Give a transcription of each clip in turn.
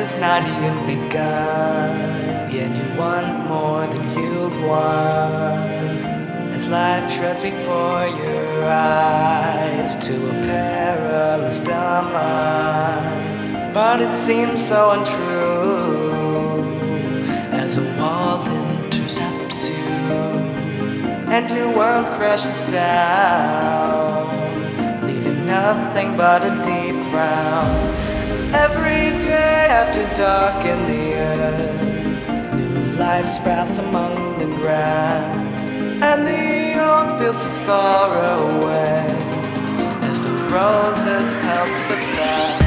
has not even begun, yet you want more than you've won. As life shreds before your eyes to a perilous demise, but it seems so untrue as a wall intercepts you and your world crashes down, leaving nothing but a deep frown. Every day after dark in the earth, new life sprouts among the grass, and the old feels so far away as the roses help the past.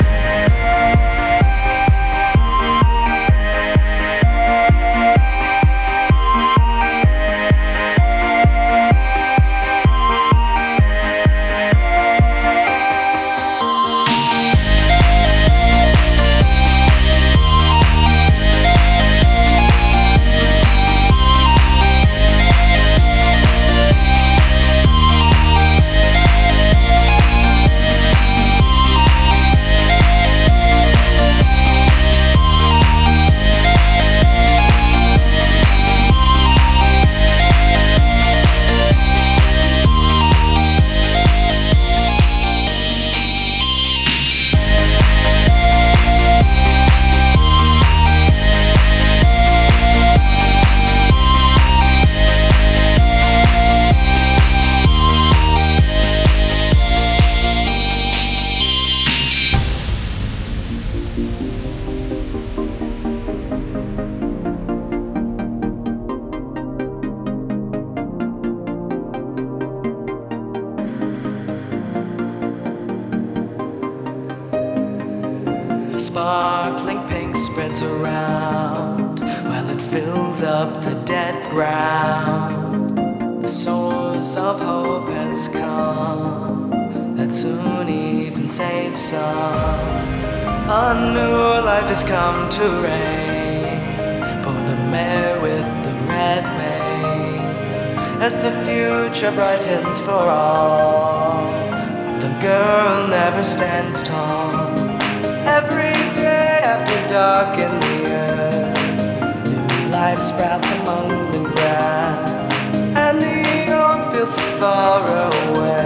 Sparkling pink spreads around while it fills up the dead ground. The source of hope has come that soon even saves some. A new life has come to reign for the mare with the red mane. As the future brightens for all, the girl never stands tall. Every day after dark in the earth, new life sprouts among the grass, and the old feels so far away